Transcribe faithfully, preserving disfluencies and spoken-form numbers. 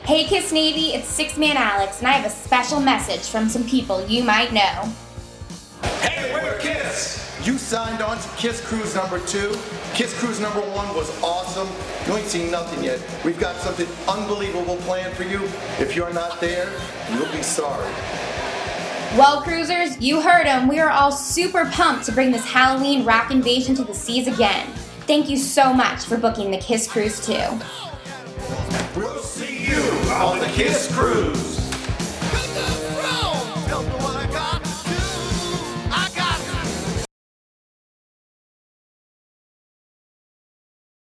Hey Kiss Navy, it's Six Man Alex, and I have a special message from some people you might know. Hey, we're Kiss! You signed on to Kiss Cruise number two. Kiss Cruise number one was awesome. You ain't seen nothing yet. We've got something unbelievable planned for you. If you're not there, you'll be sorry. Well, cruisers, you heard them. We are all super pumped to bring this Halloween rock invasion to the seas again. Thank you so much for booking the Kiss Cruise two. We'll see you on the Kiss Cruise.